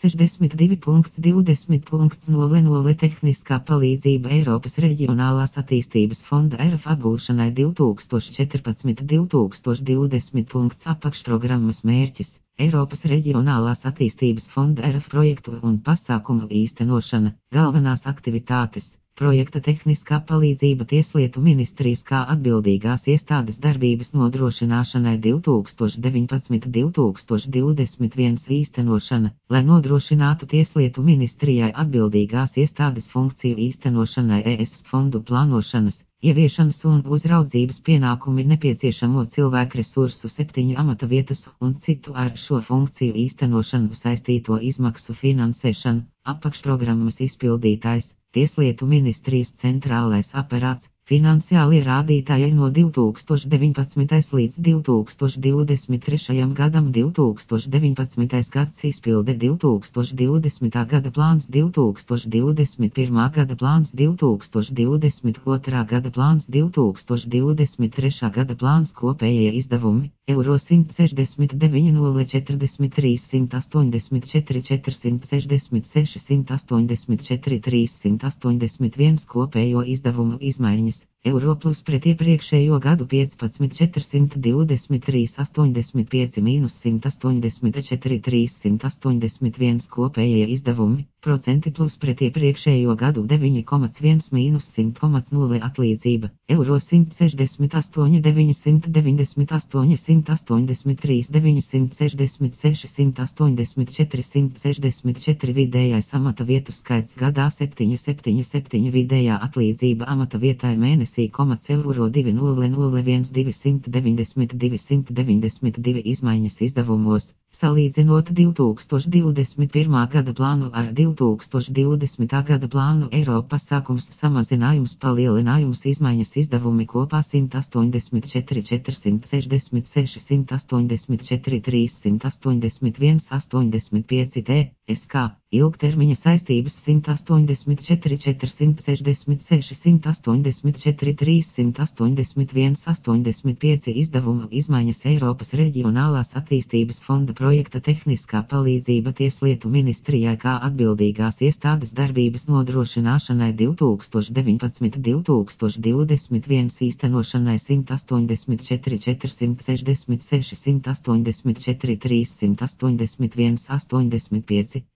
62.20.00 Tehniskā palīdzība Eiropas Reģionālās attīstības fonda ERF apgūšanai 2014–2020. Apakšprogrammas mērķis – Eiropas Reģionālās attīstības fonda ERF projektu un pasākumu īstenošana, galvenās aktivitātes. Projekta tehniskā palīdzība Tieslietu ministrijas kā atbildīgās iestādes darbības nodrošināšanai 2019–2021 īstenošana, lai nodrošinātu Tieslietu ministrijai atbildīgās iestādes funkciju īstenošanai ES fondu plānošanas, ieviešanas un uzraudzības pienākumi nepieciešamo cilvēku resursu 7 amata vietas un citu ar šo funkciju īstenošanu saistīto izmaksu finansēšanu, apakšprogrammas izpildītājs. Tieslietu ministrijas centrālais aparāts, finansiālie rādītāji no 2019. līdz 2023. gadam 2019. gads izpilde 2020. gada plāns 2021. gada plāns 2022. gada plāns 2023. gada plāns kopējie izdevumi eiro 169,043 184 466 184 381 kopējo izdevumu izmaiņas, eiro plus pret iepriekšējo gadu 15 423 85 mīnus 184 381 kopējie izdevumi, procenti plus pret iepriekšējo gadu 9,1 mīnus 100,0 atlīdzība, eiro 168 998 183 966 184 164 vidējais amata vietu skaits gadā 777 vidējā atlīdzība amata vietai mēnesī, eiro 2001 292 izmaiņas izdevumos, salīdzinot 2021. gada plānu ar 2020. gada plānu eiro pasākums samazinājums palielinājums izmaiņas izdevumi kopā 184 466 184 381 85 TSK, ilgtermiņa saistības 184 466 184 381 85 izdevumu izmaiņas Eiropas Reģionālās attīstības fonda projekta tehniskā palīdzība Tieslietu ministrijai kā atbildīgās iestādes darbības nodrošināšanai 2019–2021 īstenošanai 184 466 184 381 85